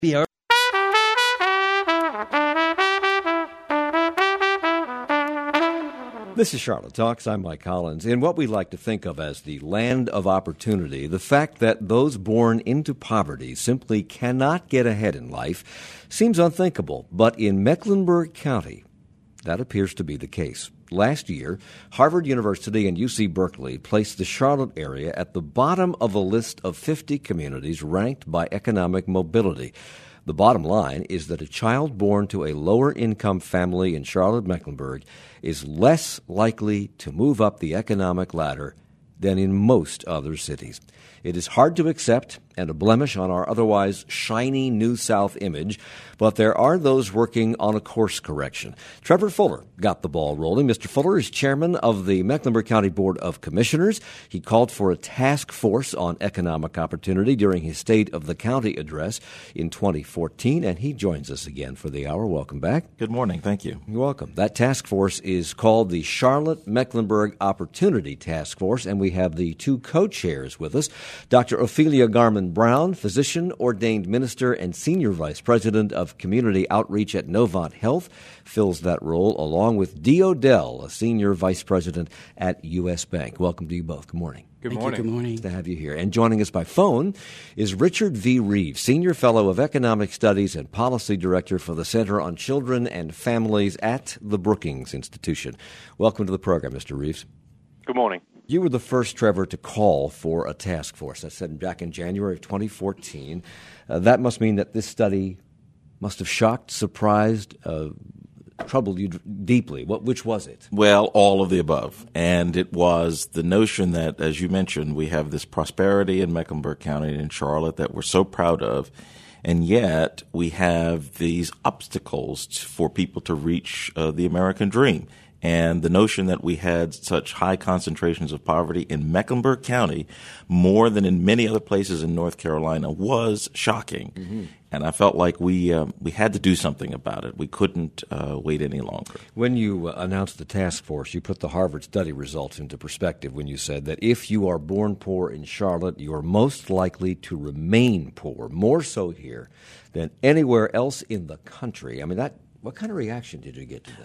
Be This is Charlotte Talks. I'm Mike Collins. In what we like to think of as the land of opportunity, the fact that those born into poverty simply cannot get ahead in life seems unthinkable. But in Mecklenburg County, that appears to be the case. Last year, Harvard University and UC Berkeley placed the Charlotte area at the bottom of a list of 50 communities ranked by economic mobility. The bottom line is that a child born to a lower-income family in Charlotte-Mecklenburg is less likely to move up the economic ladder than in most other cities. It is hard to accept and a blemish on our otherwise shiny New South image, but there are those working on a course correction. Trevor Fuller got the ball rolling. Mr. Fuller is chairman of the Mecklenburg County Board of Commissioners. He called for a task force on economic opportunity during his State of the County address in 2014, and he joins us again for the hour. Welcome back. Good morning. Thank you. You're welcome. That task force is called the Charlotte-Mecklenburg Opportunity Task Force, and we have the two co-chairs with us. Dr. Ophelia Garman-Brown, physician, ordained minister, and senior vice president of community outreach at Novant Health, fills that role, along with Dee Odell, a senior vice president at U.S. Bank. Welcome to you both. Good morning. Good morning. Good morning. Nice to have you here. And joining us by phone is Richard V. Reeves, Senior Fellow of Economic Studies and Policy Director for the Center on Children and Families at the Brookings Institution. Welcome to the program, Mr. Reeves. Good morning. You were the first, Trevor, to call for a task force. I said back in January of 2014. That must mean that this study must have shocked, surprised, troubled you deeply. Which was it? Well, all of the above. And it was the notion that, as you mentioned, we have this prosperity in Mecklenburg County and in Charlotte that we're so proud of, and yet we have these obstacles for people to reach the American dream. And the notion that we had such high concentrations of poverty in Mecklenburg County, more than in many other places in North Carolina, was shocking. Mm-hmm. And I felt like we had to do something about it. We couldn't wait any longer. When you announced the task force, you put the Harvard study results into perspective when you said that if you are born poor in Charlotte, you are most likely to remain poor, more so here than anywhere else in the country. I mean, what kind of reaction did you get to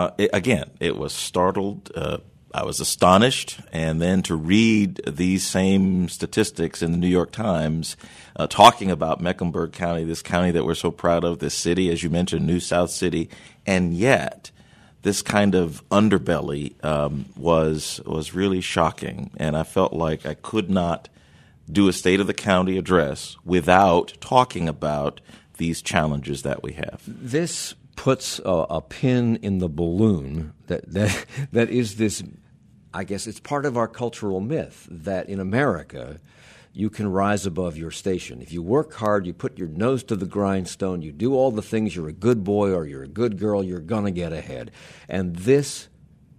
that? It was startled. I was astonished. And then to read these same statistics in the New York Times talking about Mecklenburg County, this county that we're so proud of, this city, as you mentioned, New South City, and yet this kind of underbelly was really shocking. And I felt like I could not do a State of the County address without talking about these challenges that we have. This puts a pin in the balloon that is this, I guess it's part of our cultural myth that in America you can rise above your station. If you work hard, you put your nose to the grindstone, you do all the things, you're a good boy or you're a good girl, you're going to get ahead. And this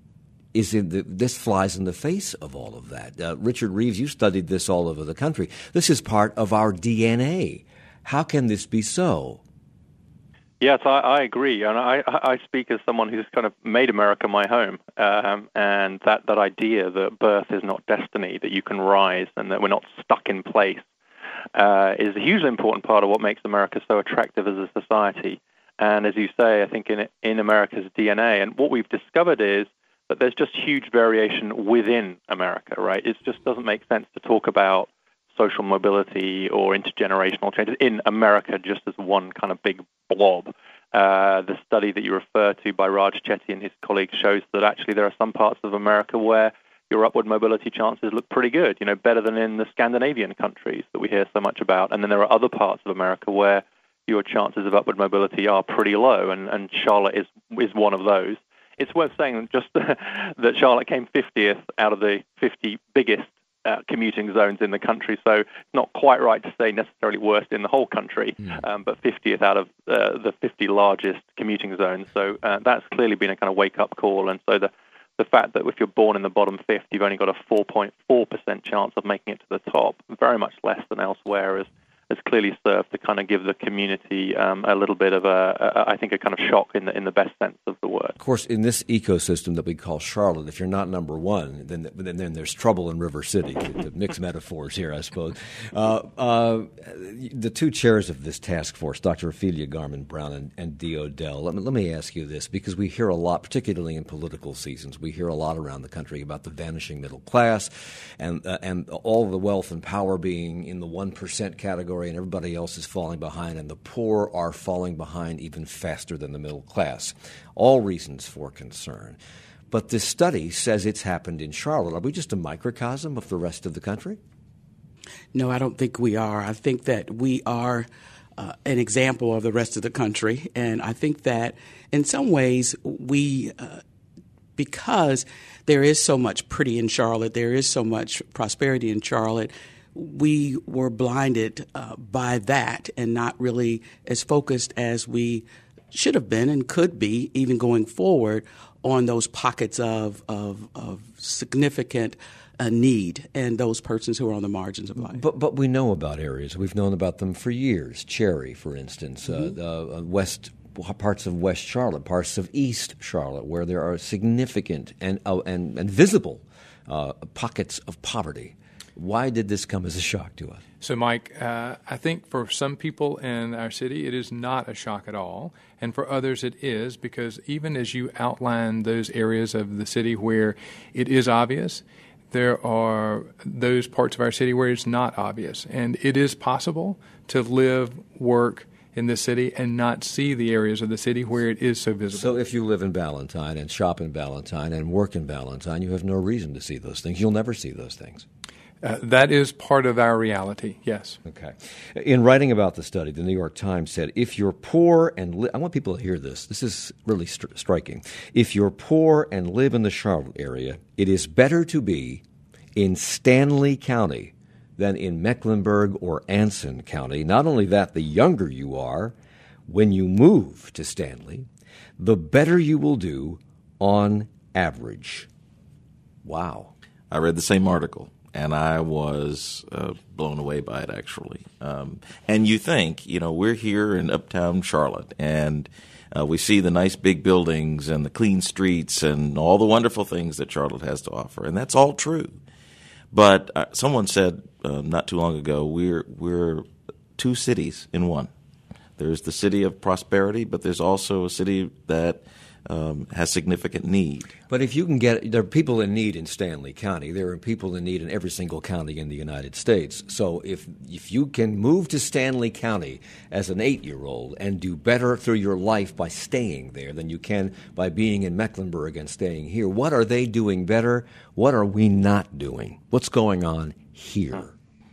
flies in the face of all of that. Richard Reeves, you studied this all over the country. This is part of our DNA. How can this be so? Yes, I agree, and I speak as someone who's kind of made America my home, and that idea that birth is not destiny, that you can rise, and that we're not stuck in place, is a hugely important part of what makes America so attractive as a society. And as you say, I think in America's DNA, and what we've discovered is that there's just huge variation within America, right? It just doesn't make sense to talk about social mobility or intergenerational changes in America just as one kind of big blob. The study that you refer to by Raj Chetty and his colleagues shows that actually there are some parts of America where your upward mobility chances look pretty good, better than in the Scandinavian countries that we hear so much about. And then there are other parts of America where your chances of upward mobility are pretty low, and Charlotte is one of those. It's worth saying just that Charlotte came 50th out of the 50 biggest commuting zones in the country, so it's not quite right to say necessarily worst in the whole country, but 50th out of the 50 largest commuting zones. So that's clearly been a kind of wake-up call, and so the fact that if you're born in the bottom fifth, you've only got a 4.4% chance of making it to the top, very much less than elsewhere, has clearly served to kind of give the community a little bit of I think a kind of shock in the best sense of the word. Of course, in this ecosystem that we call Charlotte, if you're not number one, then there's trouble in River City. To mix metaphors here, I suppose. The two chairs of this task force, Dr. Ophelia Garmon-Brown and Dee Odell, let me ask you this, because we hear a lot, particularly in political seasons, we hear a lot around the country about the vanishing middle class and all the wealth and power being in the 1% category and everybody else is falling behind, and the poor are falling behind even faster than the middle class. All reasons for concern. But this study says it's happened in Charlotte. Are we just a microcosm of the rest of the country? No, I don't think we are. I think that we are an example of the rest of the country. And I think that in some ways we, because there is so much pretty in Charlotte, there is so much prosperity in Charlotte, we were blinded by that and not really as focused as we should have been and could be even going forward on those pockets of significant need and those persons who are on the margins of life. But we know about areas. We've known about them for years. Cherry, for instance, parts of West Charlotte, parts of East Charlotte, where there are significant and visible pockets of poverty. Why did this come as a shock to us? So, Mike, I think for some people in our city, it is not a shock at all. And for others, it is, because even as you outline those areas of the city where it is obvious, there are those parts of our city where it's not obvious. And it is possible to live, work in this city and not see the areas of the city where it is so visible. So if you live in Ballantyne and shop in Ballantyne and work in Ballantyne, you have no reason to see those things. You'll never see those things. That is part of our reality, yes. Okay. In writing about the study, the New York Times said, if you're poor and I want people to hear this. This is really striking. If you're poor and live in the Charlotte area, it is better to be in Stanley County than in Mecklenburg or Anson County. Not only that, the younger you are, when you move to Stanley, the better you will do on average. Wow. I read the same article. And I was blown away by it, actually. And you think, we're here in uptown Charlotte, and we see the nice big buildings and the clean streets and all the wonderful things that Charlotte has to offer. And that's all true. But someone said not too long ago, we're two cities in one. There's the city of prosperity, but there's also a city that has significant need. But if you can there are people in need in Stanley County. There are people in need in every single county in the United States. So if you can move to Stanley County as an 8-year-old and do better through your life by staying there than you can by being in Mecklenburg and staying here, what are they doing better? What are we not doing? What's going on here?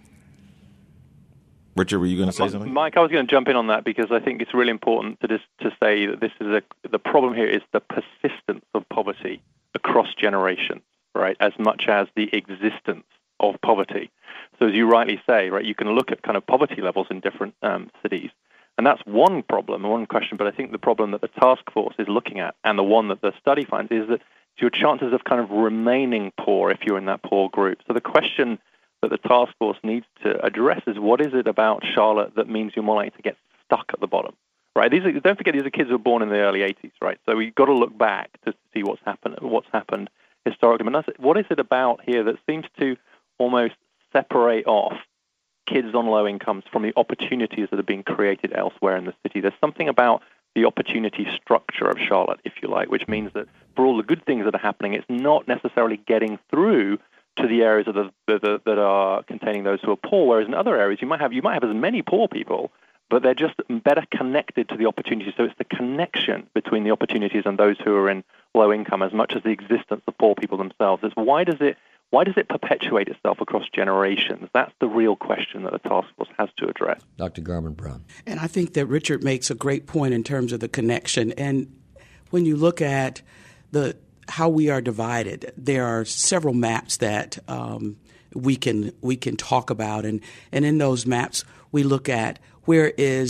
Richard, were you going to say something? Mike, I was going to jump in on that because I think it's really important to say that this is the problem here is the persistence of poverty across generations, right, as much as the existence of poverty. So as you rightly say, right, you can look at kind of poverty levels in different cities, and that's one problem, one question, but I think the problem that the task force is looking at and the one that the study finds is that your chances of kind of remaining poor if you're in that poor group. So the question that the task force needs to address is what is it about Charlotte that means you're more likely to get stuck at the bottom, right? Don't forget, these are kids who were born in the early 80s, right? So we've got to look back to see what's happened historically. And what is it about here that seems to almost separate off kids on low incomes from the opportunities that are being created elsewhere in the city? There's something about the opportunity structure of Charlotte, if you like, which means that for all the good things that are happening, it's not necessarily getting through to the areas that are containing those who are poor, whereas in other areas you might have as many poor people, but they're just better connected to the opportunities. So it's the connection between the opportunities and those who are in low income as much as the existence of poor people themselves. It's why does it perpetuate itself across generations? That's the real question that the task force has to address. Dr. Garmon-Brown. And I think that Richard makes a great point in terms of the connection. And when you look at how we are divided, there are several maps that we can talk about, and in those maps we look at where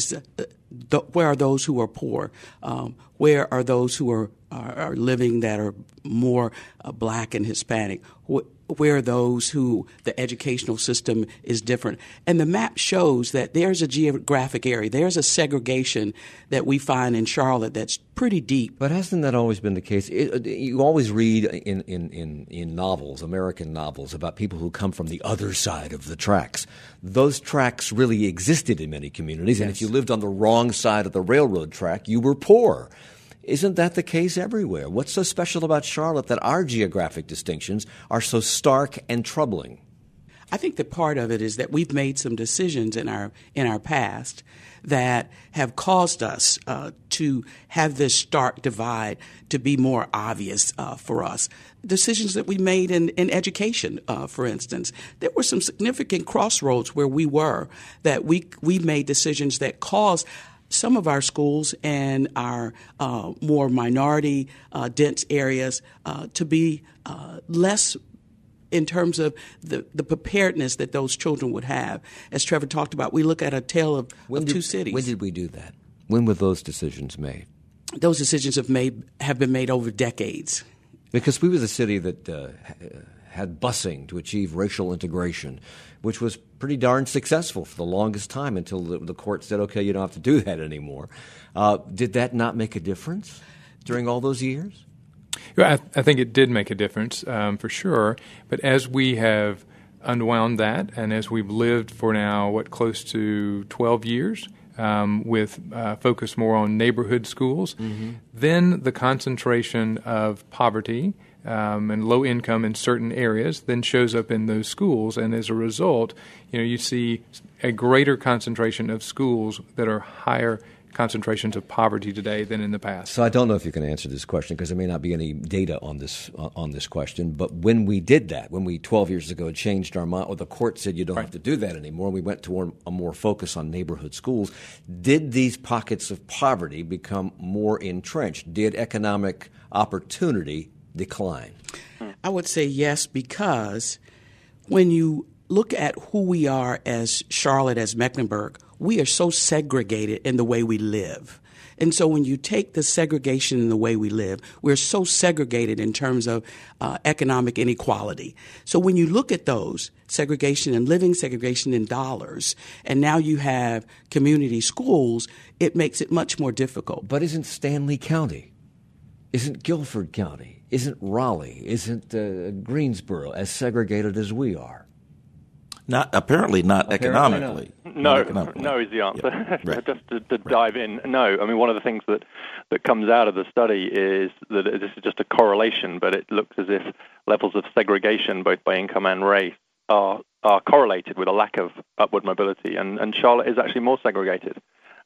are those who are poor, where are those who are living that are more Black and Hispanic, where those who the educational system is different. And the map shows that there's a geographic area, there's a segregation that we find in Charlotte that's pretty deep. But hasn't that always been the case? You always read in novels, American novels, about people who come from the other side of the tracks. Those tracks really existed in many communities, and if you lived on the wrong side of the railroad track, you were poor. Isn't that the case everywhere? What's so special about Charlotte that our geographic distinctions are so stark and troubling? I think that part of it is that we've made some decisions in our past that have caused us to have this stark divide to be more obvious for us. Decisions that we made in education, for instance. There were some significant crossroads where we were that we made decisions that caused some of our schools and our more minority dense areas to be less in terms of the preparedness that those children would have. As Trevor talked about, we look at a tale of two cities. When did we do that? When were those decisions made? Those decisions have been made over decades. Because we were the city that had busing to achieve racial integration, which was pretty darn successful for the longest time until the court said, okay, you don't have to do that anymore. Did that not make a difference during all those years? I think it did make a difference, for sure. But as we have unwound that, and as we've lived for now, close to 12 years, with focus more on neighborhood schools, then the concentration of poverty and low income in certain areas then shows up in those schools, and as a result, you see a greater concentration of schools that are higher concentrations of poverty today than in the past. So I don't know if you can answer this question because there may not be any data on this question, but when we did that, when we 12 years ago changed our mind, or the court said you don't have to do that anymore, we went to a more focus on neighborhood schools, did these pockets of poverty become more entrenched? Did economic opportunity decline? I would say yes, because when you look at who we are as Charlotte, as Mecklenburg, we are so segregated in the way we live. And so when you take the segregation in the way we live, we're so segregated in terms of economic inequality. So when you look at those, segregation in living, segregation in dollars, and now you have community schools, it makes it much more difficult. But isn't Stanley County, isn't Guilford County, isn't Raleigh, isn't Greensboro as segregated as we are? Apparently not economically. No is the answer. Yeah. Right. Just to dive in, no. I mean, one of the things that comes out of the study is that this is just a correlation, but it looks as if levels of segregation, both by income and race, are correlated with a lack of upward mobility. And Charlotte is actually more segregated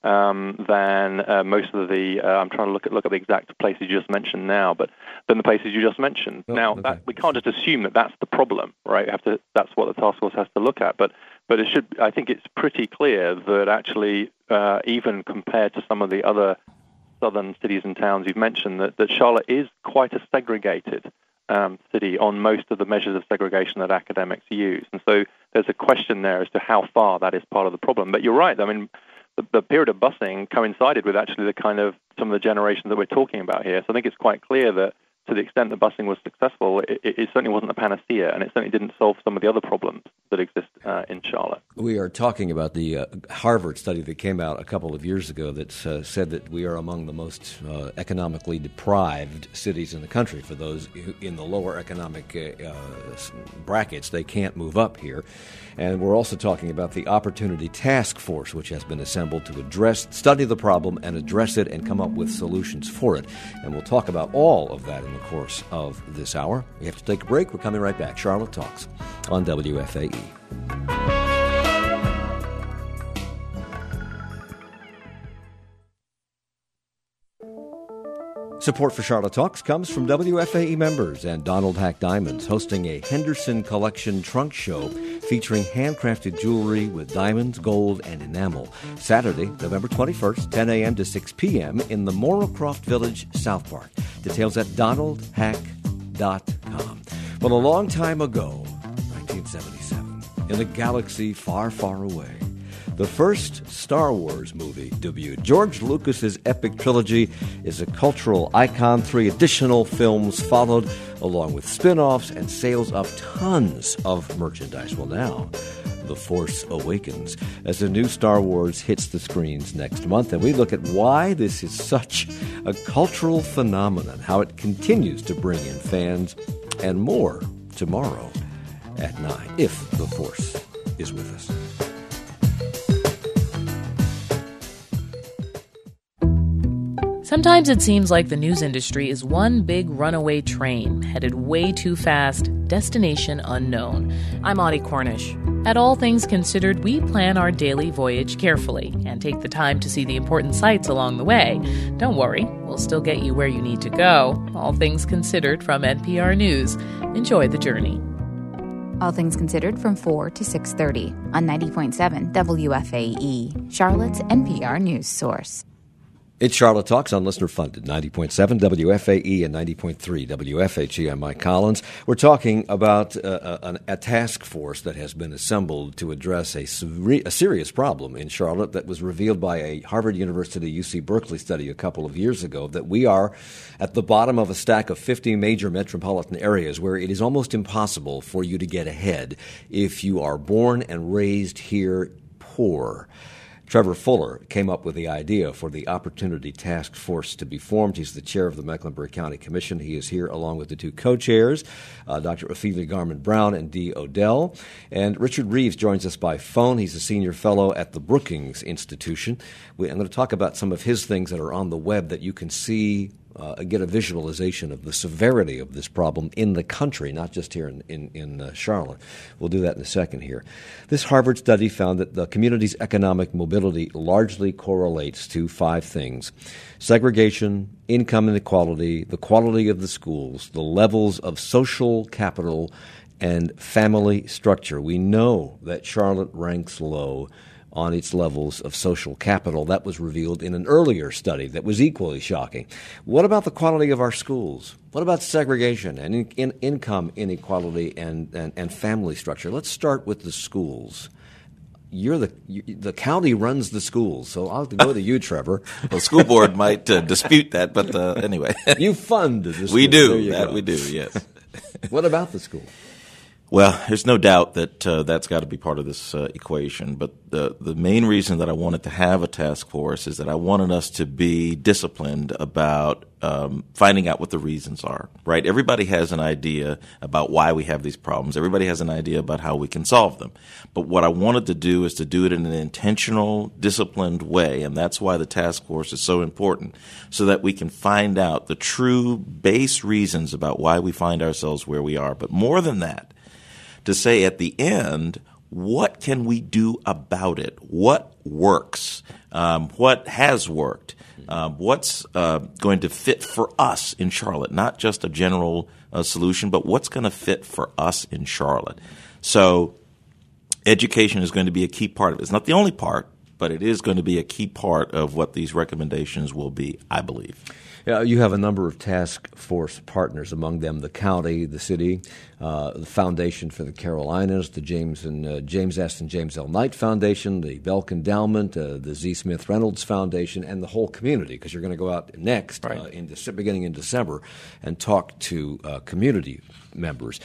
than most of the. I'm trying to look at the exact places you just mentioned now, but than the places you just mentioned. We can't just assume that that's the problem, right? That's what the task force has to look at. But it should. I think it's pretty clear that actually, even compared to some of the other southern cities and towns you've mentioned, that Charlotte is quite a segregated city on most of the measures of segregation that academics use. And so there's a question there as to how far that is part of the problem. But you're right. I mean, the period of busing coincided with actually the kind of some of the generations that we're talking about here. So I think it's quite clear that to the extent that busing was successful, it certainly wasn't a panacea, and it certainly didn't solve some of the other problems that exist in Charlotte. We are talking about the Harvard study that came out a couple of years ago that said that we are among the most economically deprived cities in the country. For those in the lower economic brackets, they can't move up here. And we're also talking about the Opportunity Task Force, which has been assembled to study the problem and address it and come up with solutions for it. And we'll talk about all of that in the course of this hour. We have to take a break. We're coming right back. Charlotte Talks on WFAE. Support for Charlotte Talks comes from WFAE members and Donald Hack Diamonds, hosting a Henderson Collection trunk show featuring handcrafted jewelry with diamonds, gold, and enamel. Saturday, November 21st, 10 a.m. to 6 p.m. in the Morrowcroft Village, South Park. Details at donaldhack.com. Well, a long time ago, 1977, in a galaxy far, far away, the first Star Wars movie debuted. George Lucas's epic trilogy is a cultural icon. 3 additional films followed along with spin-offs and sales of tons of merchandise. Well, now The Force Awakens as the new Star Wars hits the screens next month, and we look at why this is such a cultural phenomenon, how it continues to bring in fans, and more tomorrow at 9, if the Force is with us. Sometimes it seems like the news industry is one big runaway train, headed way too fast, destination unknown. I'm Audie Cornish. At All Things Considered, we plan our daily voyage carefully and take the time to see the important sights along the way. Don't worry, we'll still get you where you need to go. All Things Considered from NPR News. Enjoy the journey. All Things Considered from 4 to 6:30 on 90.7 WFAE, Charlotte's NPR news source. It's Charlotte Talks on listener-funded 90.7 WFAE and 90.3 WFHE. I'm Mike Collins. We're talking about a task force that has been assembled to address a serious problem in Charlotte that was revealed by a Harvard University UC Berkeley study a couple of years ago, that we are at the bottom of a stack of 50 major metropolitan areas where it is almost impossible for you to get ahead if you are born and raised here poor. Trevor Fuller came up with the idea for the Opportunity Task Force to be formed. He's the chair of the Mecklenburg County Commission. He is here along with the two co-chairs, Dr. Ophelia Garman-Brown and Dee Odell. And Richard Reeves joins us by phone. He's a senior fellow at the Brookings Institution. I'm going to talk about some of his things that are on the web that you can see, get a visualization of the severity of this problem in the country, not just here in Charlotte. We'll do that in a second here. This Harvard study found that the community's economic mobility largely correlates to 5 things: segregation, income inequality, the quality of the schools, the levels of social capital, and family structure. We know that Charlotte ranks low on its levels of social capital. That was revealed in an earlier study that was equally shocking. What about the quality of our schools? What about segregation and income inequality and family structure? Let's start with the schools. The county runs the schools, so I'll have to go to you, Trevor. Well, the school board might dispute that, but anyway. You fund the school. We do. That we do, yes. What about the school? Well, there's no doubt that that's got to be part of this equation. But the main reason that I wanted to have a task force is that I wanted us to be disciplined about finding out what the reasons are, right? Everybody has an idea about why we have these problems. Everybody has an idea about how we can solve them. But what I wanted to do is to do it in an intentional, disciplined way, and that's why the task force is so important, so that we can find out the true base reasons about why we find ourselves where we are. But more than that, to say at the end, what can we do about it? What works? What has worked? What's going to fit for us in Charlotte? Not just a general solution, but what's going to fit for us in Charlotte? So education is going to be a key part of it. It's not the only part, but it is going to be a key part of what these recommendations will be, I believe. You have a number of task force partners, among them the county, the city, the Foundation for the Carolinas, the James S. and James L. Knight Foundation, the Belk Endowment, the Z. Smith Reynolds Foundation, and the whole community, because you're going to go out next, right, beginning in December, and talk to community members.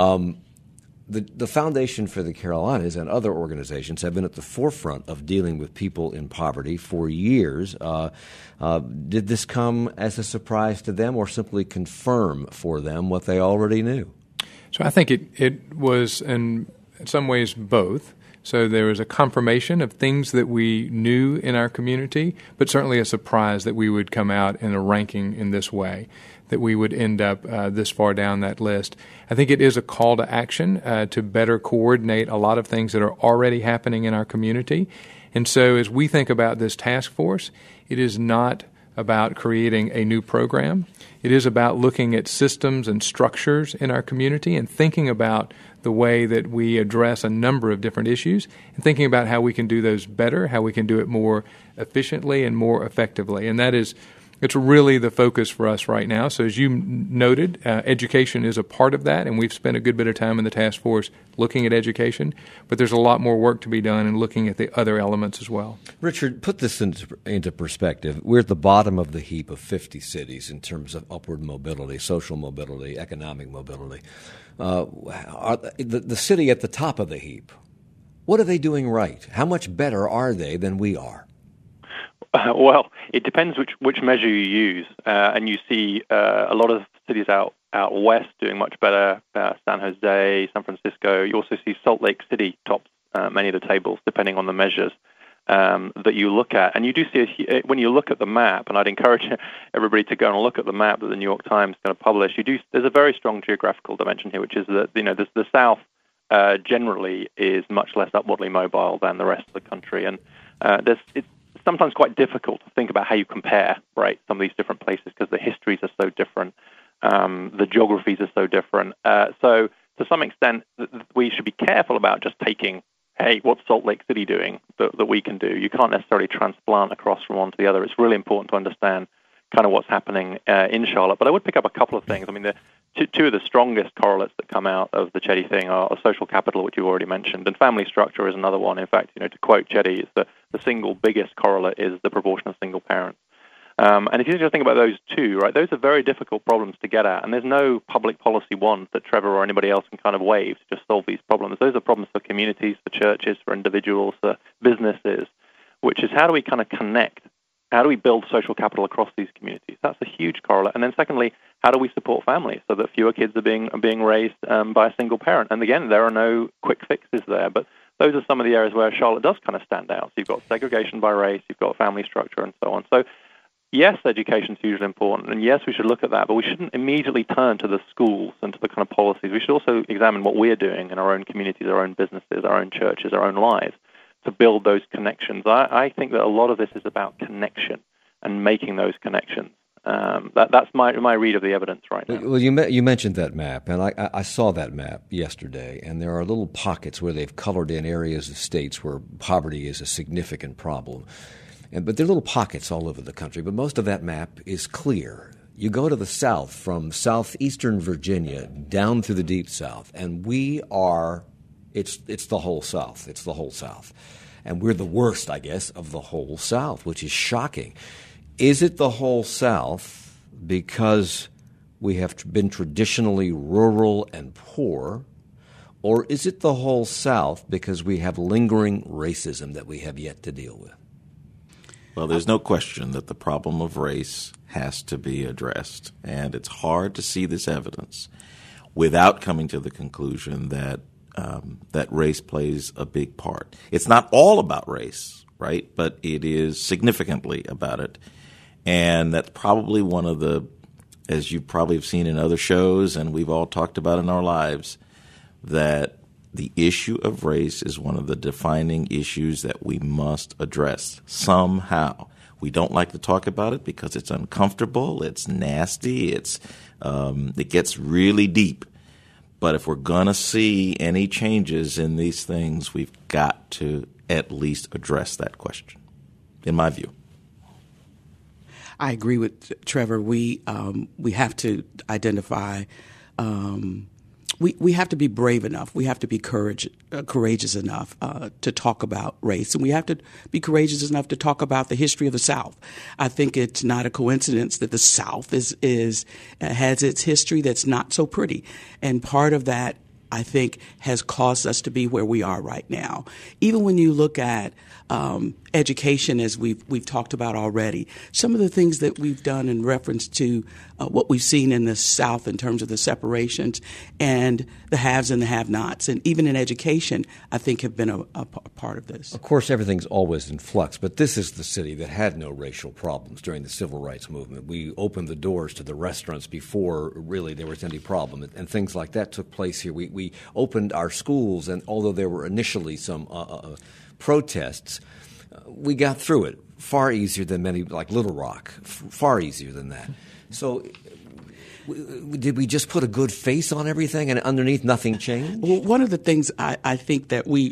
The Foundation for the Carolinas and other organizations have been at the forefront of dealing with people in poverty for years. Did this come as a surprise to them or simply confirm for them what they already knew? So I think it was in some ways both. So there was a confirmation of things that we knew in our community, but certainly a surprise that we would come out in a ranking in this way, that we would end up this far down that list. I think it is a call to action to better coordinate a lot of things that are already happening in our community. And so as we think about this task force, it is not about creating a new program. It is about looking at systems and structures in our community and thinking about the way that we address a number of different issues and thinking about how we can do those better, how we can do it more efficiently and more effectively. And that is it's really the focus for us right now. So as you noted, education is a part of that, and we've spent a good bit of time in the task force looking at education, but there's a lot more work to be done in looking at the other elements as well. Richard, put this into perspective. We're at the bottom of the heap of 50 cities in terms of upward mobility, social mobility, economic mobility. The city at the top of the heap, what are they doing right? How much better are they than we are? Well, it depends which measure you use, and you see a lot of cities out west doing much better. San Jose, San Francisco. You also see Salt Lake City tops many of the tables, depending on the measures that you look at. And you do see when you look at the map, and I'd encourage everybody to go and look at the map that the New York Times is going to publish. There's a very strong geographical dimension here, which is that the South generally is much less upwardly mobile than the rest of the country, and it's sometimes quite difficult to think about how you compare, right, some of these different places because the histories are so different, the geographies are so different. So to some extent, we should be careful about just taking, hey, what's Salt Lake City doing that we can do? You can't necessarily transplant across from one to the other. It's really important to understand kind of what's happening in Charlotte. But I would pick up a couple of things. I mean, two of the strongest correlates that come out of the Chetty thing are social capital, which you've already mentioned, and family structure is another one. In fact, to quote Chetty, it's the single biggest correlate is the proportion of single parents. And if you just think about those two, right, those are very difficult problems to get at, and there's no public policy wand that Trevor or anybody else can kind of wave to just solve these problems. Those are problems for communities, for churches, for individuals, for businesses, which is how do we kind of connect? How do we build social capital across these communities? That's a huge correlate. And then secondly, how do we support families so that fewer kids are being raised by a single parent? And again, there are no quick fixes there, but those are some of the areas where Charlotte does kind of stand out. So you've got segregation by race, you've got family structure, and so on. So yes, education is hugely important, and yes, we should look at that, but we shouldn't immediately turn to the schools and to the kind of policies. We should also examine what we're doing in our own communities, our own businesses, our own churches, our own lives to build those connections. I think that a lot of this is about connection and making those connections. That's my read of the evidence right now. Well, you mentioned that map, and I saw that map yesterday, and there are little pockets where they've colored in areas of states where poverty is a significant problem. But there are little pockets all over the country, but most of that map is clear. You go to the South, from southeastern Virginia down through the Deep South, and it's the whole South. It's the whole South. And we're the worst, I guess, of the whole South, which is shocking. Is it the whole South because we have been traditionally rural and poor, or is it the whole South because we have lingering racism that we have yet to deal with? Well, there's no question that the problem of race has to be addressed, and it's hard to see this evidence without coming to the conclusion that race plays a big part. It's not all about race, right? But it is significantly about it. And that's probably one of the, as you probably have seen in other shows and we've all talked about in our lives, that the issue of race is one of the defining issues that we must address somehow. We don't like to talk about it because it's uncomfortable, it's nasty, it gets really deep. But if we're going to see any changes in these things, we've got to at least address that question, in my view. I agree with Trevor. We have to identify. We have to be brave enough. We have to be courageous enough to talk about race, and we have to be courageous enough to talk about the history of the South. I think it's not a coincidence that the South has its history that's not so pretty, and part of that, I think, has caused us to be where we are right now. Even when you look at education, as we've talked about already, some of the things that we've done in reference to what we've seen in the South in terms of the separations and the haves and the have-nots, and even in education, I think have been a part of this. Of course, everything's always in flux, but this is the city that had no racial problems during the civil rights movement. We opened the doors to the restaurants before really there was any problem, and things like that took place here. We opened our schools, and although there were initially some protests, we got through it far easier than many, like Little Rock, far easier than that. So did we just put a good face on everything and underneath nothing changed? Well, one of the things I think that we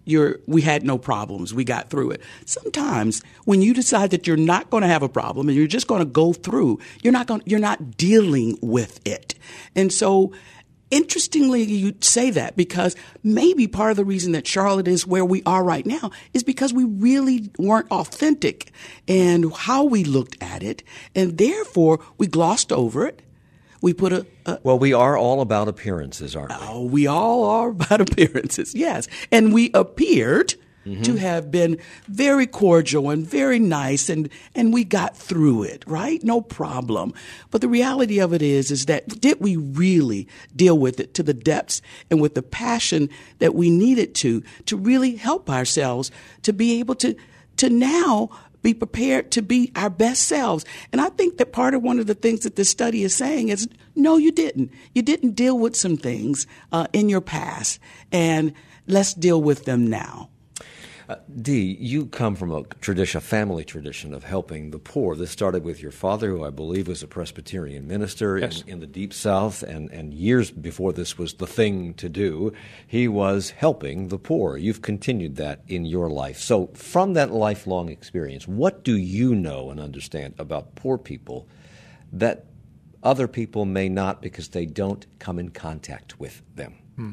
we had no problems. We got through it. Sometimes when you decide that you're not going to have a problem and you're just going to go through, you're not dealing with it. And so, interestingly, you say that because maybe part of the reason that Charlotte is where we are right now is because we really weren't authentic in how we looked at it, and therefore we glossed over it. We put well, we are all about appearances, aren't we? Oh, we all are about appearances, yes. And we appeared to have been very cordial and very nice, and we got through it, right? No problem. But the reality of it is that did we really deal with it to the depths and with the passion that we needed to really help ourselves to be able to now be prepared to be our best selves? And I think that part of one of the things that this study is saying is, no, you didn't. You didn't deal with some things in your past, and let's deal with them now. Dee, you come from a family tradition of helping the poor. This started with your father, who I believe was a Presbyterian minister in the Deep South, and years before this was the thing to do, he was helping the poor. You've continued that in your life. So from that lifelong experience, what do you know and understand about poor people that other people may not because they don't come in contact with them?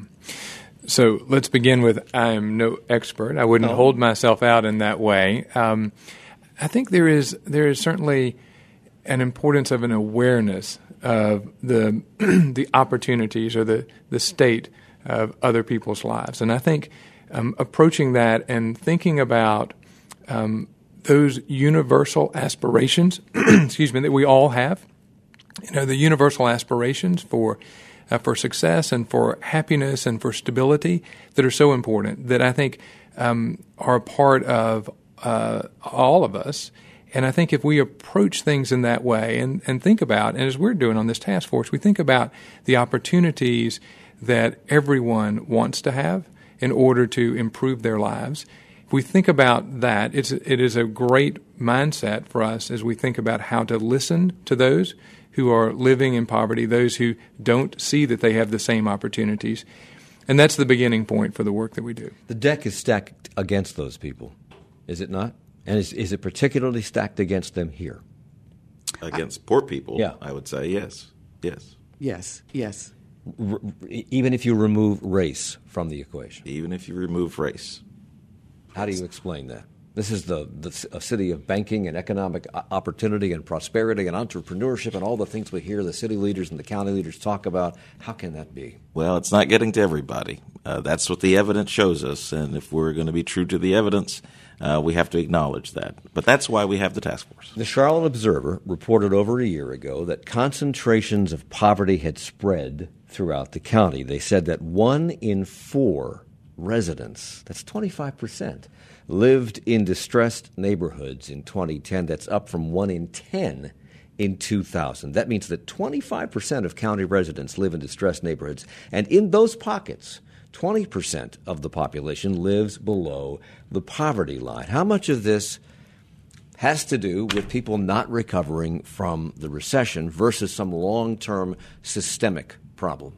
So let's begin with I'm no expert. I wouldn't hold myself out in that way. I think there is certainly an importance of an awareness of the the opportunities or the state of other people's lives. And I think approaching that and thinking about those universal aspirations, that we all have, the universal aspirations for success and for happiness and for stability that are so important that I think are a part of all of us. And I think if we approach things in that way and think about, and as we're doing on this task force, we think about the opportunities that everyone wants to have in order to improve their lives. If we think about that, it is a great mindset for us as we think about how to listen to those who are living in poverty, those who don't see that they have the same opportunities. And that's the beginning point for the work that we do. The deck is stacked against those people, is it not? And is it particularly stacked against them here? Against poor people, yeah. I would say yes. Yes. Even if you remove race from the equation? Even if you remove race. How do you explain that? This is a city of banking and economic opportunity and prosperity and entrepreneurship and all the things we hear the city leaders and the county leaders talk about. How can that be? Well, it's not getting to everybody. That's what the evidence shows us. And if we're going to be true to the evidence, we have to acknowledge that. But that's why we have the task force. The Charlotte Observer reported over a year ago that concentrations of poverty had spread throughout the county. They said that 1 in 4 residents, that's 25%, lived in distressed neighborhoods in 2010. That's up from 1 in 10 in 2000. That means that 25% of county residents live in distressed neighborhoods. And in those pockets, 20% of the population lives below the poverty line. How much of this has to do with people not recovering from the recession versus some long-term systemic problem?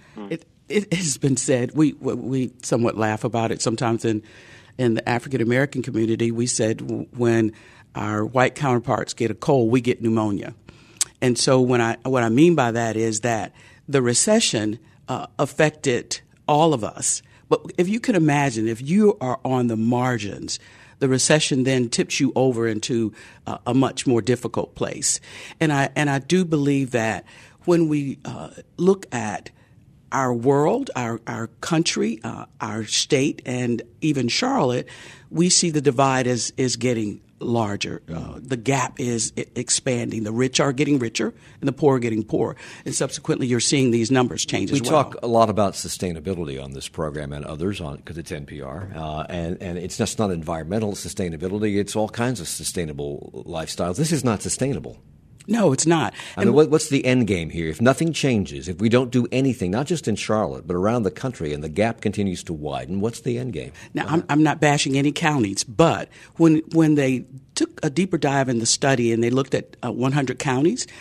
It has been said, we somewhat laugh about it sometimes in the African American community. We said when our white counterparts get a cold, we get pneumonia. And so what I mean by that is that the recession affected all of us. But if you can imagine, if you are on the margins, the recession then tips you over into a much more difficult place. And I do believe that when we look at our world, our country, our state, and even Charlotte, we see the divide is getting larger. The gap is expanding. The rich are getting richer, and the poor are getting poorer. And subsequently, you're seeing these numbers change as well. We talk a lot about sustainability on this program and others because it's NPR. And it's just not environmental sustainability. It's all kinds of sustainable lifestyles. This is not sustainable. No, it's not. I mean, what's the end game here? If nothing changes, if we don't do anything, not just in Charlotte, but around the country, and the gap continues to widen, what's the end game? Now, I'm not bashing any counties, but when they took a deeper dive in the study and they looked at 100 counties,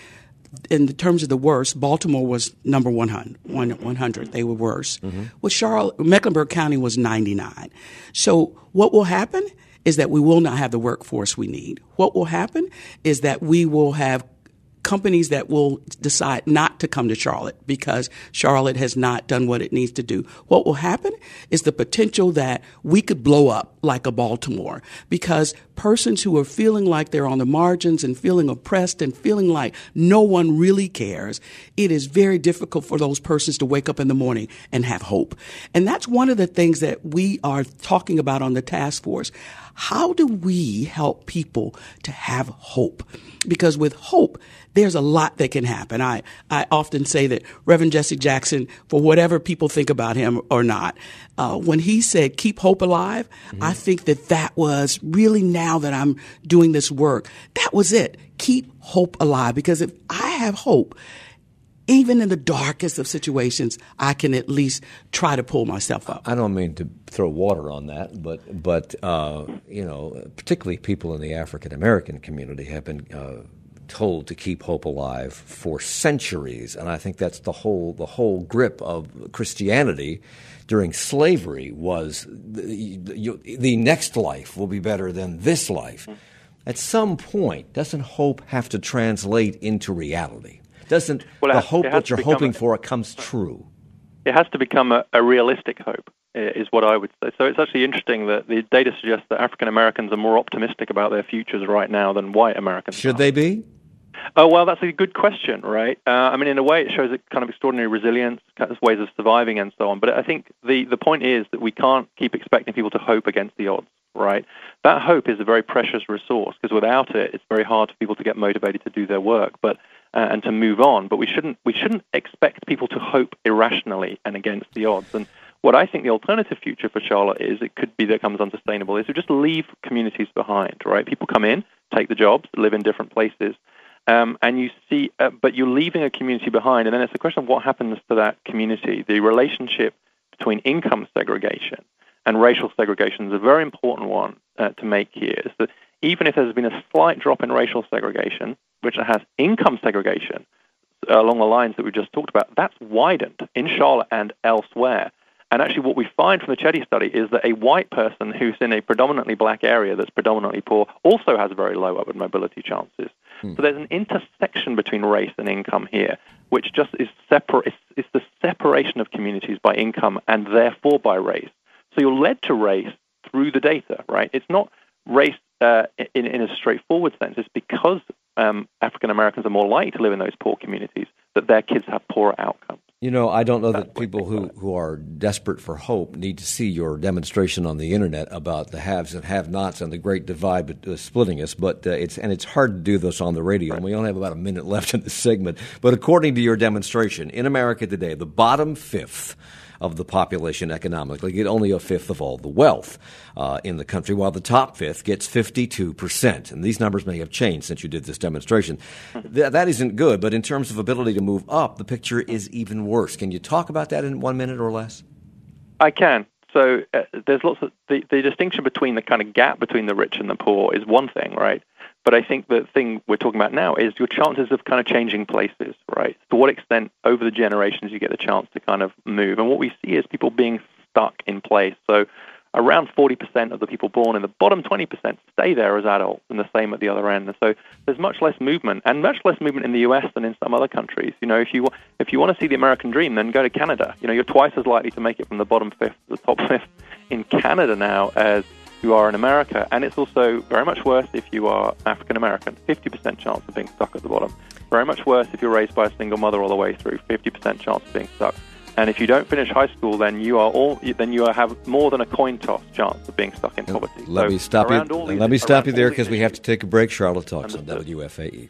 in the terms of the worst, Baltimore was number 100. They were worse. Mm-hmm. Well, Mecklenburg County was 99. So what will happen is that we will not have the workforce we need. What will happen is that we will have companies that will decide not to come to Charlotte because Charlotte has not done what it needs to do. What will happen is the potential that we could blow up like a Baltimore because persons who are feeling like they're on the margins and feeling oppressed and feeling like no one really cares, it is very difficult for those persons to wake up in the morning and have hope. And that's one of the things that we are talking about on the task force. How do we help people to have hope? Because with hope, there's a lot that can happen. I often say that Reverend Jesse Jackson, for whatever people think about him or not, when he said, keep hope alive, mm-hmm. I think that was really, now that I'm doing this work, that was it. Keep hope alive. Because if I have hope, even in the darkest of situations, I can at least try to pull myself up. I don't mean to throw water on that, but particularly people in the African American community have been told to keep hope alive for centuries, and I think that's the whole grip of Christianity during slavery was the next life will be better than this life. At some point, doesn't hope have to translate into reality? Doesn't the hope that you're hoping for comes true? It has to become a realistic hope, is what I would say. So it's actually interesting that the data suggests that African Americans are more optimistic about their futures right now than white Americans Should they be? Oh, well, that's a good question, right? In a way, it shows a kind of extraordinary resilience, kind of ways of surviving and so on. But I think the point is that we can't keep expecting people to hope against the odds, right? That hope is a very precious resource because without it, it's very hard for people to get motivated to do their work and to move on. But we shouldn't expect people to hope irrationally and against the odds. And what I think the alternative future for Charlotte is, it could be that it becomes unsustainable, is to just leave communities behind, right? People come in, take the jobs, live in different places. And you see, but you're leaving a community behind, and then it's a question of what happens to that community. The relationship between income segregation and racial segregation is a very important one to make here. Is that even if there's been a slight drop in racial segregation, which has income segregation along the lines that we just talked about, that's widened in Charlotte and elsewhere. And actually what we find from the Chetty study is that a white person who's in a predominantly black area that's predominantly poor also has very low upward mobility chances. So there's an intersection between race and income here, which just is separate. It's the separation of communities by income and therefore by race. So you're led to race through the data, right? It's not race in a straightforward sense. It's because African Americans are more likely to live in those poor communities that their kids have poorer outcomes. You know, I don't know that people who are desperate for hope need to see your demonstration on the internet about the haves and have-nots and the great divide splitting us. But it's hard to do this on the radio, and we only have about a minute left in this segment. But according to your demonstration, in America today, the bottom fifth of the population economically get only a fifth of all the wealth in the country, while the top fifth gets 52%. And these numbers may have changed since you did this demonstration. That isn't good, but in terms of ability to move up, the picture is even worse. Can you talk about that in 1 minute or less? I can. So there's lots of the distinction between the kind of gap between the rich and the poor is one thing, right? But I think the thing we're talking about now is your chances of kind of changing places, right? To what extent over the generations you get the chance to kind of move. And what we see is people being stuck in place. So around 40% of the people born in the bottom 20% stay there as adults, and the same at the other end. And so there's much less movement, and much less movement in the U.S. than in some other countries. You know, if you want to see the American dream, then go to Canada. You know, you're twice as likely to make it from the bottom fifth to the top fifth in Canada now as you are in America. And it's also very much worse if you are African American, 50% chance of being stuck at the bottom. Very much worse if you're raised by a single mother all the way through, 50% chance of being stuck. And if you don't finish high school, then you have more than a coin toss chance of being stuck in poverty. Let me stop you there because we have to take a break. Charlotte Talks on WFAE.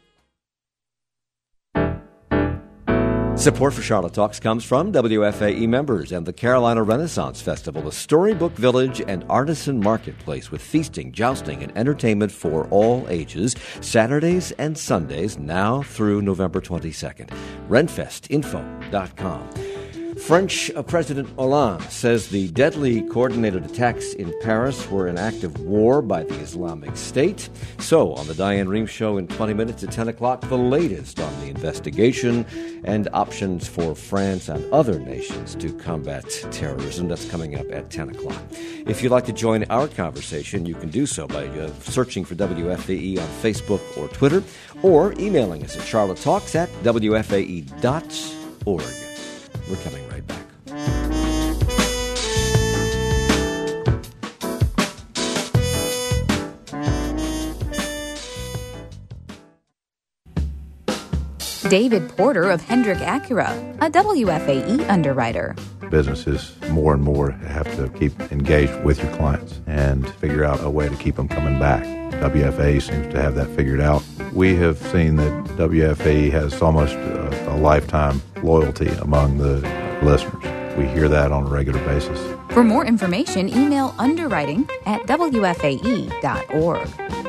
Support for Charlotte Talks comes from WFAE members and the Carolina Renaissance Festival, a storybook village and artisan marketplace with feasting, jousting, and entertainment for all ages, Saturdays and Sundays, now through November 22nd. Renfestinfo.com. French President Hollande says the deadly coordinated attacks in Paris were an act of war by the Islamic State. So, on the Diane Reeves Show in 20 minutes at 10 o'clock, the latest on the investigation and options for France and other nations to combat terrorism. That's coming up at 10 o'clock. If you'd like to join our conversation, you can do so by searching for WFAE on Facebook or Twitter, or emailing us at charlottetalks@wfae.org. We're coming right back. David Porter of Hendrick Acura, a WFAE underwriter. Businesses more and more have to keep engaged with your clients and figure out a way to keep them coming back. WFAE seems to have that figured out. We have seen that WFAE has almost a lifetime loyalty among the listeners. We hear that on a regular basis. For more information, email underwriting@wfae.org.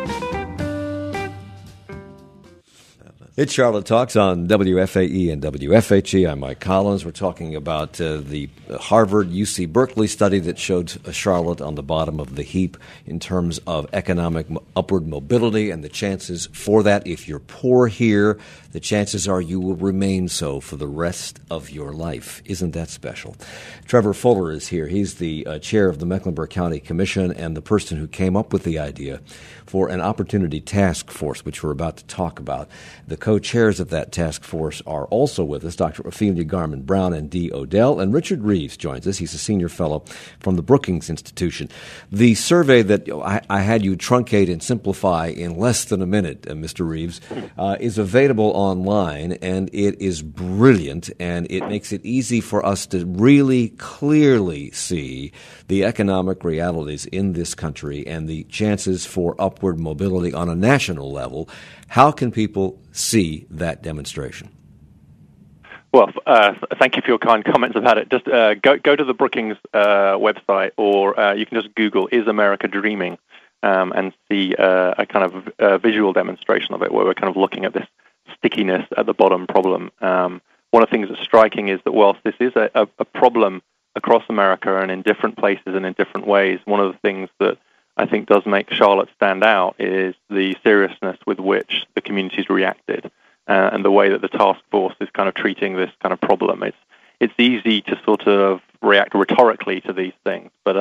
It's Charlotte Talks on WFAE and WFHE. I'm Mike Collins. We're talking about the Harvard UC Berkeley study that showed Charlotte on the bottom of the heap in terms of economic upward mobility and the chances for that. If you're poor here, the chances are you will remain so for the rest of your life. Isn't that special? Trevor Fuller is here. He's the chair of the Mecklenburg County Commission and the person who came up with the idea for an opportunity task force, which we're about to talk about. The co-chairs of that task force are also with us, Dr. Ophelia Garman-Brown and Dee Odell, and Richard Reeves joins us. He's a senior fellow from the Brookings Institution. The survey that I had you truncate and simplify in less than a minute, Mr. Reeves, is available online, and it is brilliant, and it makes it easy for us to really clearly see the economic realities in this country and the chances for upward mobility on a national level. How can people see that demonstration? Well, thank you for your kind comments about it. Just go to the Brookings website, or you can just Google "Is America Dreaming?" And see a kind of visual demonstration of it, where we're kind of looking at this stickiness at the bottom problem. One of the things that's striking is that whilst this is a problem across America and in different places and in different ways, one of the things that I think does make Charlotte stand out is the seriousness with which the community's reacted and the way that the task force is kind of treating this kind of problem. It's easy to sort of react rhetorically to these things, but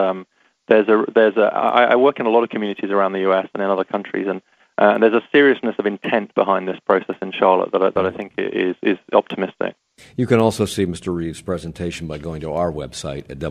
I work in a lot of communities around the U.S. and in other countries, and there's a seriousness of intent behind this process in Charlotte that I think is optimistic. You can also see Mr. Reeves' presentation by going to our website at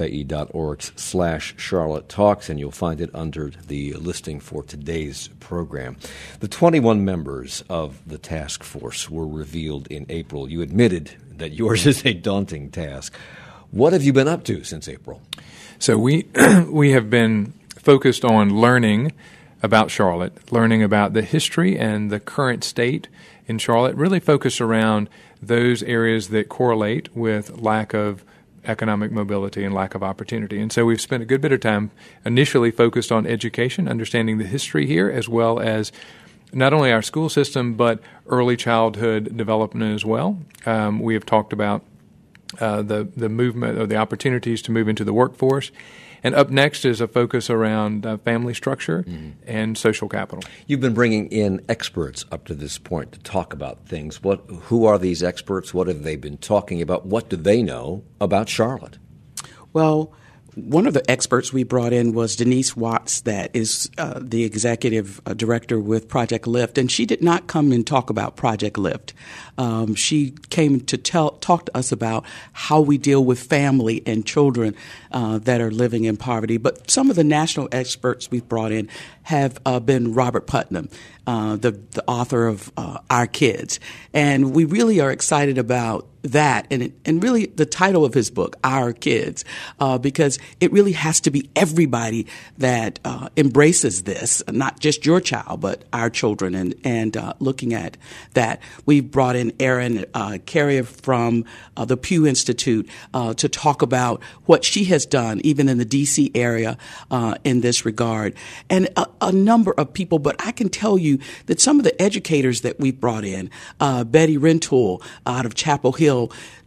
wfae.org/Charlotte Talks, and you'll find it under the listing for today's program. The 21 members of the task force were revealed in April. You admitted that yours is a daunting task. What have you been up to since April? So we have been focused on learning about Charlotte, learning about the history and the current state in Charlotte, really focused around those areas that correlate with lack of economic mobility and lack of opportunity. And so we've spent a good bit of time initially focused on education, understanding the history here, as well as not only our school system, but early childhood development as well. We have talked about the movement or the opportunities to move into the workforce. And up next is a focus around family structure and social capital. You've been bringing in experts up to this point to talk about things. Who are these experts? What have they been talking about? What do they know about Charlotte? Well, one of the experts we brought in was Denise Watts, that is the executive director with Project Lift, and she did not come and talk about Project Lift. She came to talk to us about how we deal with family and children that are living in poverty. But some of the national experts we've brought in have been Robert Putnam, the author of Our Kids. And we really are excited about that, and really the title of his book, Our Kids, because it really has to be everybody that embraces this, not just your child, but our children, and looking at that. We've brought in Erin Carrier from the Pew Institute to talk about what she has done, even in the D.C. area, in this regard, and a number of people. But I can tell you that some of the educators that we've brought in, Betty Rentoul out of Chapel Hill,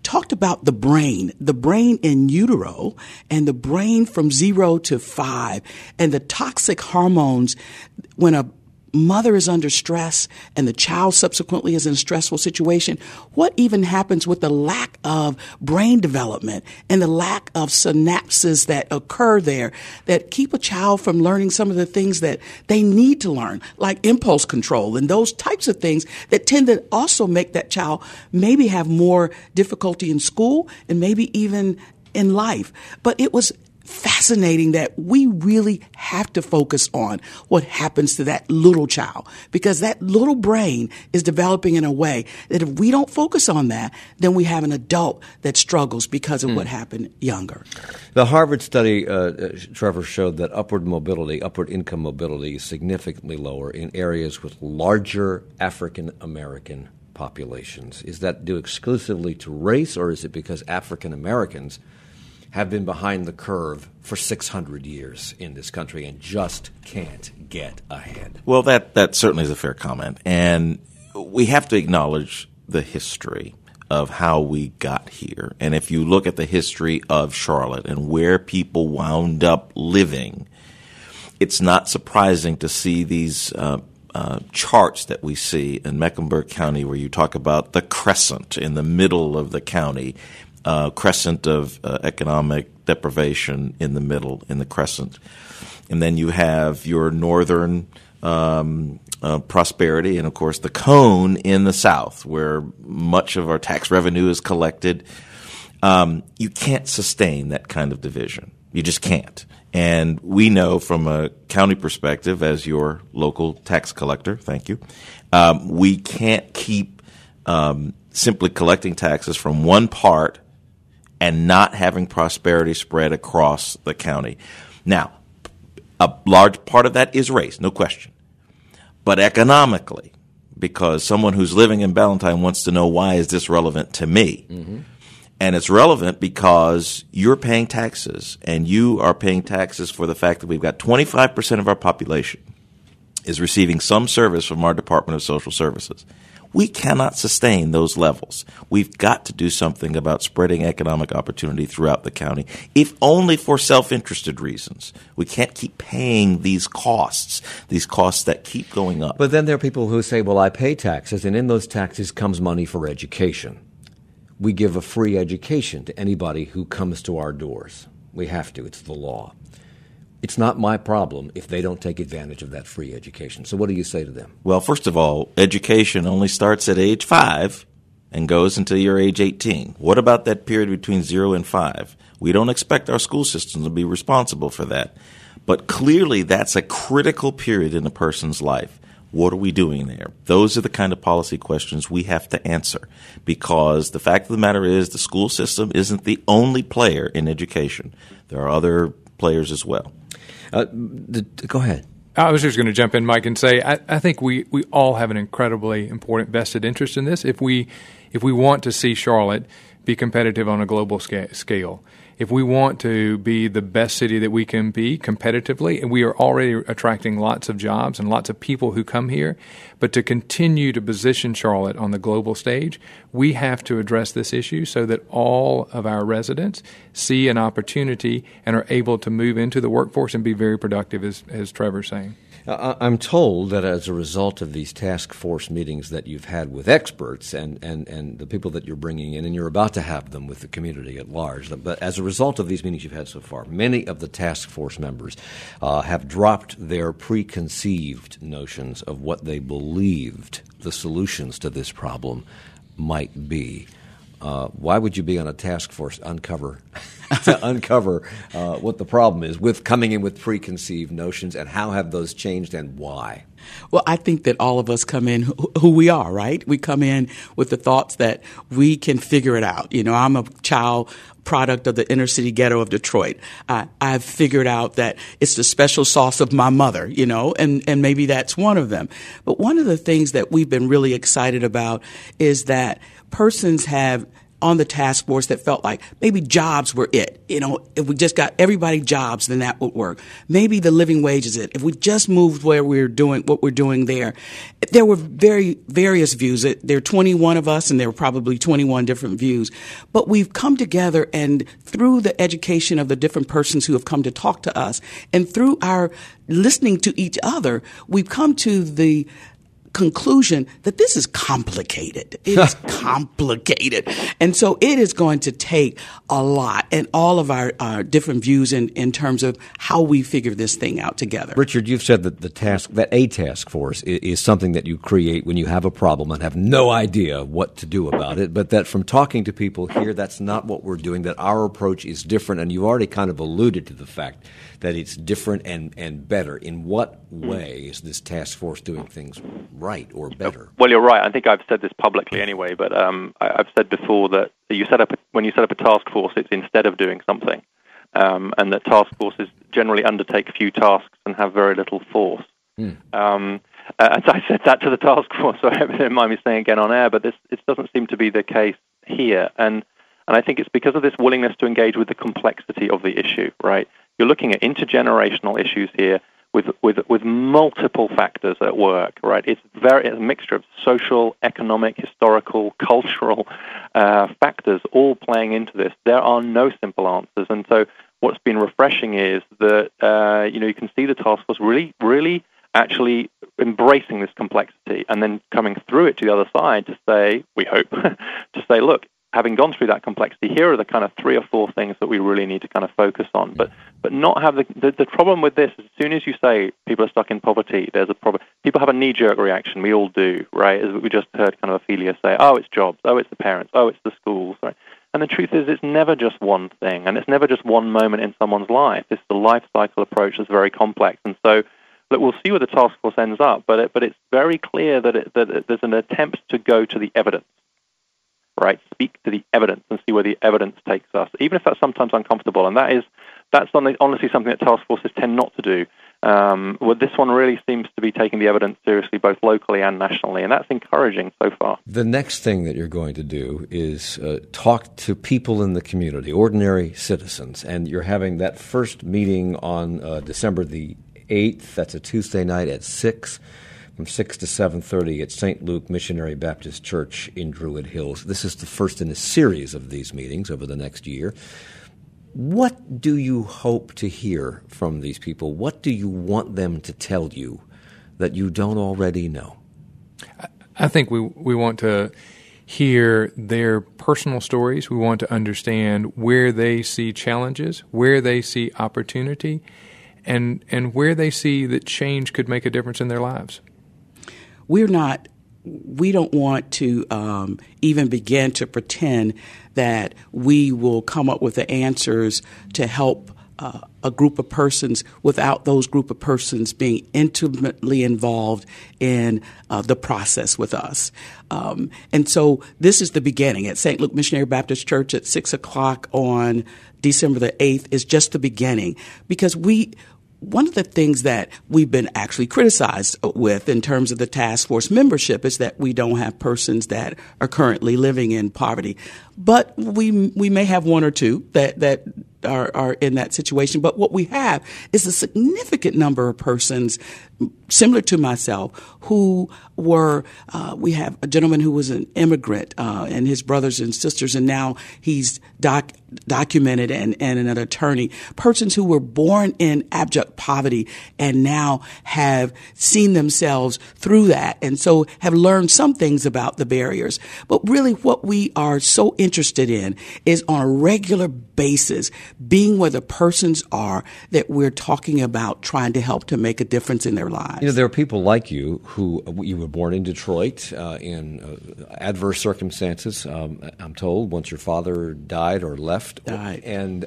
talked about the brain in utero and the brain from 0 to 5 and the toxic hormones when a mother is under stress and the child subsequently is in a stressful situation. What even happens with the lack of brain development and the lack of synapses that occur there that keep a child from learning some of the things that they need to learn, like impulse control and those types of things that tend to also make that child maybe have more difficulty in school and maybe even in life. But it was fascinating that we really have to focus on what happens to that little child, because that little brain is developing in a way that if we don't focus on that, then we have an adult that struggles because of what happened younger. The Harvard study, Trevor, showed that upward income mobility is significantly lower in areas with larger African American populations. Is that due exclusively to race, or is it because African Americans have been behind the curve for 600 years in this country and just can't get ahead? Well, that certainly is a fair comment. And we have to acknowledge the history of how we got here. And if you look at the history of Charlotte and where people wound up living, it's not surprising to see these charts that we see in Mecklenburg County where you talk about the crescent in the middle of the county, crescent of economic deprivation in the middle, in the crescent. And then you have your northern prosperity and, of course, the cone in the south where much of our tax revenue is collected. You can't sustain that kind of division. You just can't. And we know from a county perspective, as your local tax collector, thank you, we can't keep simply collecting taxes from one part and not having prosperity spread across the county. Now, a large part of that is race, no question. But economically, because someone who's living in Ballantyne wants to know, why is this relevant to me? Mm-hmm. And it's relevant because you're paying taxes, and you are paying taxes for the fact that we've got 25% of our population is receiving some service from our Department of Social Services. We cannot sustain those levels. We've got to do something about spreading economic opportunity throughout the county, if only for self-interested reasons. We can't keep paying these costs that keep going up. But then there are people who say, well, I pay taxes, and in those taxes comes money for education. We give a free education to anybody who comes to our doors. We have to. It's the law. It's not my problem if they don't take advantage of that free education. So what do you say to them? Well, first of all, education only starts at age 5 and goes until you're age 18. What about that period between 0 and 5? We don't expect our school systems to be responsible for that. But clearly that's a critical period in a person's life. What are we doing there? Those are the kind of policy questions we have to answer, because the fact of the matter is the school system isn't the only player in education. There are other players as well. Go ahead. I was just going to jump in, Mike, and say I think we all have an incredibly important vested interest in this. If we want to see Charlotte be competitive on a global scale, if we want to be the best city that we can be competitively, and we are already attracting lots of jobs and lots of people who come here, but to continue to position Charlotte on the global stage, we have to address this issue so that all of our residents see an opportunity and are able to move into the workforce and be very productive, as Trevor's saying. I'm told that as a result of these task force meetings that you've had with experts and the people that you're bringing in, and you're about to have them with the community at large, but as a result of these meetings you've had so far, many of the task force members have dropped their preconceived notions of what they believed the solutions to this problem might be. Why would you be on a task force to uncover what the problem is with coming in with preconceived notions, and how have those changed and why? Well, I think that all of us come in who we are, right? We come in with the thoughts that we can figure it out. You know, I'm a child product of the inner city ghetto of Detroit. I've figured out that it's the special sauce of my mother, you know, and maybe that's one of them. But one of the things that we've been really excited about is that persons have on the task force that felt like maybe jobs were it. If we just got everybody jobs, then that would work. Maybe the living wage is it. If we just moved where we're doing what we're doing there. There were various views. There are 21 of us, and there were probably 21 different views. But we've come together, and through the education of the different persons who have come to talk to us, and through our listening to each other, we've come to the conclusion that this is complicated. It's complicated. And so it is going to take a lot, and all of our different views in terms of how we figure this thing out together. Richard, you've said that a task force is something that you create when you have a problem and have no idea what to do about it, but that from talking to people here, that's not what we're doing, that our approach is different, and you've already kind of alluded to the fact that it's different and better. In what way is this task force doing things right or better? Well, you're right. I think I've said this publicly anyway, but I've said before that when you set up a task force, it's instead of doing something, and that task forces generally undertake few tasks and have very little force. And I said that to the task force, so I hope you don't mind me saying again on air, but it doesn't seem to be the case here. And I think it's because of this willingness to engage with the complexity of the issue, right? You're looking at intergenerational issues here with multiple factors at work, right? It's a mixture of social, economic, historical, cultural factors all playing into this. There are no simple answers. And so what's been refreshing is that, you can see the task force really actually embracing this complexity and then coming through it to the other side to say, we hope, to say, look, having gone through that complexity, here are the kind of 3 or 4 things that we really need to kind of focus on. But not have the problem with this is as soon as you say people are stuck in poverty, there's a problem. People have a knee-jerk reaction. We all do, right? As we just heard kind of Ophelia say, oh, it's jobs, oh, it's the parents, oh, it's the schools, right? And the truth is it's never just one thing, and it's never just one moment in someone's life. It's the life cycle approach that's very complex. And so look, we'll see where the task force ends up, but it's very clear that there's an attempt to go to the evidence. Right, speak to the evidence and see where the evidence takes us, even if that's sometimes uncomfortable. And that's honestly something that task forces tend not to do. Well, this one really seems to be taking the evidence seriously, both locally and nationally, and that's encouraging so far. The next thing that you're going to do is talk to people in the community, ordinary citizens, and you're having that first meeting on December the 8th. That's a Tuesday night at 6. From 6 to 7:30 at St. Luke Missionary Baptist Church in Druid Hills. This is the first in a series of these meetings over the next year. What do you hope to hear from these people? What do you want them to tell you that you don't already know? I think we want to hear their personal stories. We want to understand where they see challenges, where they see opportunity, and where they see that change could make a difference in their lives. We don't want to even begin to pretend that we will come up with the answers to help a group of persons without those group of persons being intimately involved in the process with us. And so this is the beginning. At St. Luke Missionary Baptist Church at 6 o'clock on December the 8th is just the beginning, because one of the things that we've been actually criticized with in terms of the task force membership is that we don't have persons that are currently living in poverty. But we may have one or two that are in that situation. But what we have is a significant number of persons similar to myself who were, we have a gentleman who was an immigrant and his brothers and sisters, and now he's documented and an attorney. Persons who were born in abject poverty and now have seen themselves through that, and so have learned some things about the barriers. But really what we are so interested in is on a regular basis being where the persons are that we're talking about, trying to help to make a difference in their lives. You know, there are people like you who you were born in Detroit in adverse circumstances. I'm told once your father died or left, and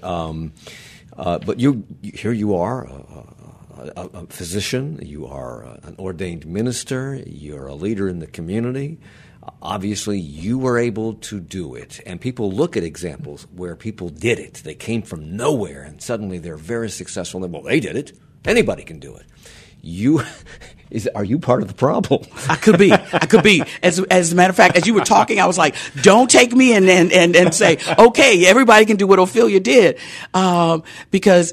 but here you are. A physician, you are an ordained minister, you're a leader in the community. Obviously, you were able to do it. And people look at examples where people did it. They came from nowhere, and suddenly they're very successful. And well, they did it. Anybody can do it. Are you part of the problem? I could be. As a matter of fact, as you were talking, I was like, don't take me and say, okay, everybody can do what Ophelia did. Because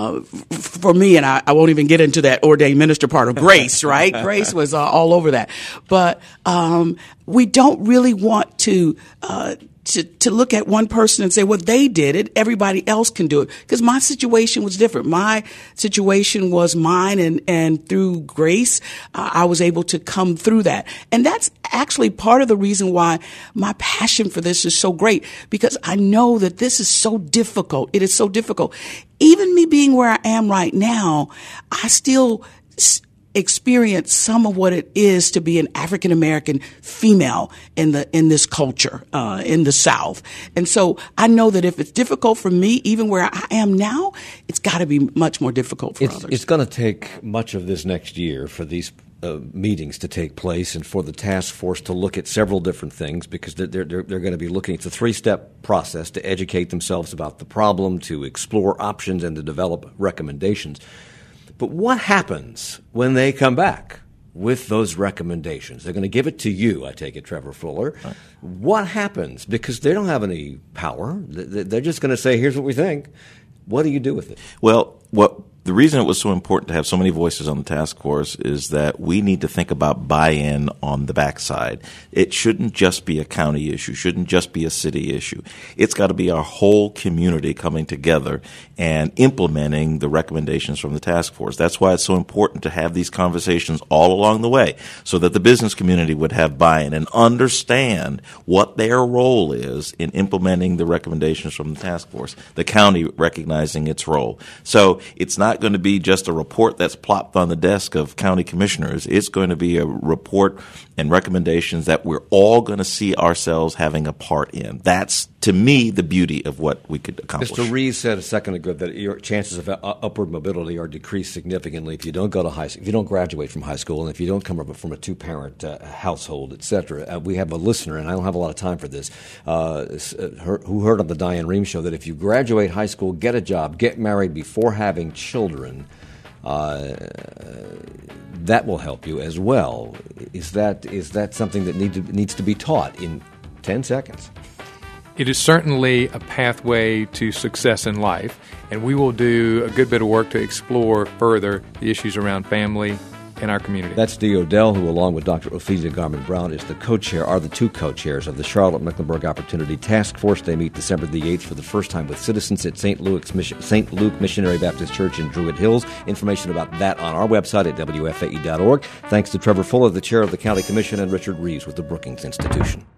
for me, and I won't even get into that ordained minister part of grace, right? Grace was all over that. But we don't really want to look at one person and say, well, they did it, everybody else can do it. Because my situation was different. My situation was mine, and through grace, I was able to come through that. And that's actually part of the reason why my passion for this is so great, because I know that this is so difficult. It is so difficult. Even me being where I am right now, I still experience some of what it is to be an African American female in this culture in the South. And so I know that if it's difficult for me, even where I am now, it's got to be much more difficult for others. It's going to take much of this next year for these meetings to take place and for the task force to look at several different things, because they're going to be looking. It's a 3-step process to educate themselves about the problem, to explore options, and to develop recommendations. But what happens when they come back with those recommendations? They're going to give it to you, I take it, Trevor Fuller. Right. What happens? Because they don't have any power. They're just going to say, here's what we think. What do you do with it? Well, the reason it was so important to have so many voices on the task force is that we need to think about buy-in on the backside. It shouldn't just be a county issue, shouldn't just be a city issue. It's got to be our whole community coming together and implementing the recommendations from the task force. That's why it's so important to have these conversations all along the way, so that the business community would have buy-in and understand what their role is in implementing the recommendations from the task force, the county recognizing its role. So it's not going to be just a report that's plopped on the desk of county commissioners. It's going to be a report and recommendations that we're all going to see ourselves having a part in. That's, to me, the beauty of what we could accomplish. Mr. Rees said a second ago that your chances of upward mobility are decreased significantly if you don't go to high school, if you don't graduate from high school, and if you don't come up from a 2-parent household, et cetera. We have a listener, and I don't have a lot of time for this, who heard on the Diane Rehm show that if you graduate high school, get a job, get married before having children, that will help you as well. Is that something that needs to be taught in 10 seconds? It is certainly a pathway to success in life, and we will do a good bit of work to explore further the issues around family in our community. That's Dee Odell, who, along with Dr. Ophelia Garmon-Brown, are the two co-chairs of the Charlotte-Mecklenburg Opportunity Task Force. They meet December the 8th for the first time with citizens at St. Luke Missionary Baptist Church in Druid Hills. Information about that on our website at WFAE.org. Thanks to Trevor Fuller, the chair of the County Commission, and Richard Reeves with the Brookings Institution.